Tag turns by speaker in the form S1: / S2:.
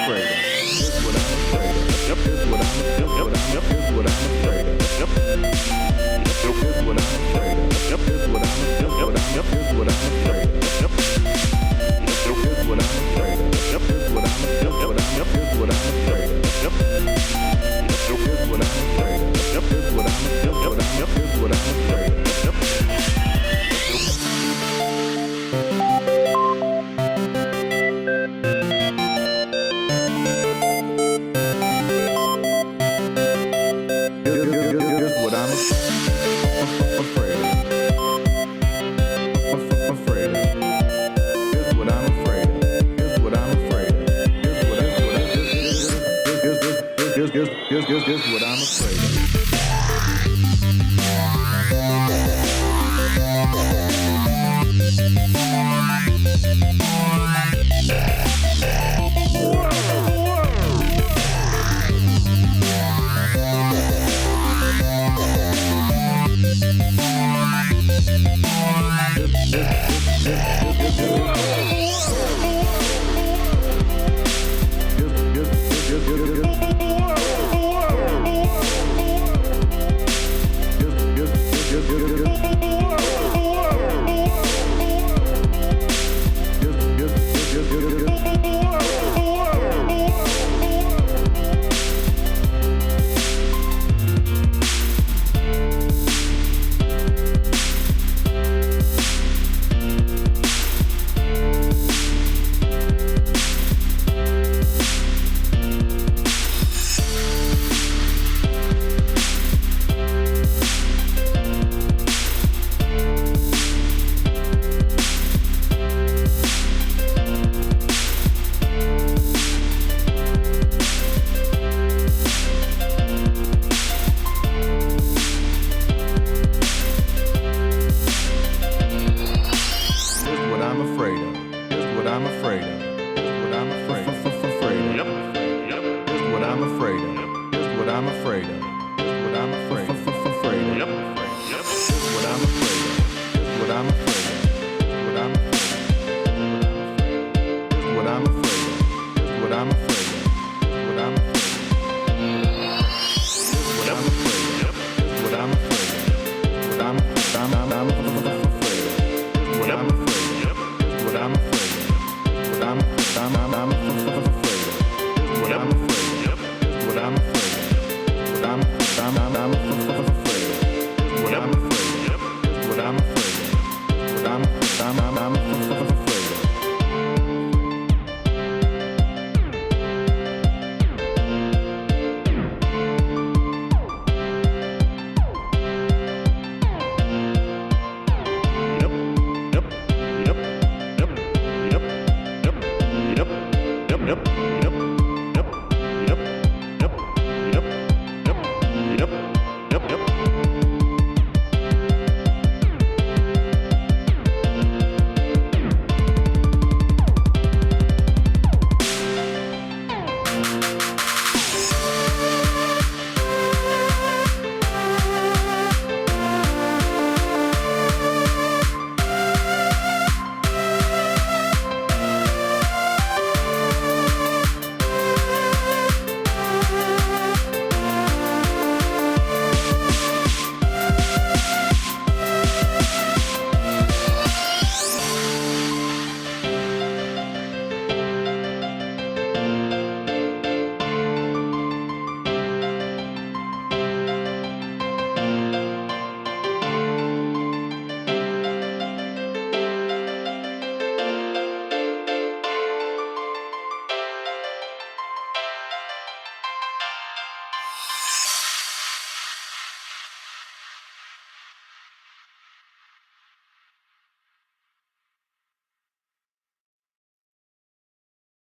S1: afraid of. Here's what I'm afraid of. Yep, here's what I'm afraid of. Here's what I'm afraid of. Yep. Here's what I'm afraid of. Yep, here's what I'm afraid of. Yep, here's what I'm afraid of. Yep. Here's what I'm afraid of. Yep, here's what I'm afraid of. Yep, here's what I'm afraid of. Yep. Here's what I'm afraid of. Yep, here's what I'm afraid of. Yep, here's what I'm afraid of. Yep. Here's what I'm afraid of. Afraid of. Here's what I'm afraid of. Here's what I'm afraid of. Here's what I'm afraid of. I'm afraid of. Here's what I'm afraid of. Yep. Here's what I'm afraid of. Here's what I'm afraid of. Here's what I'm afraid of.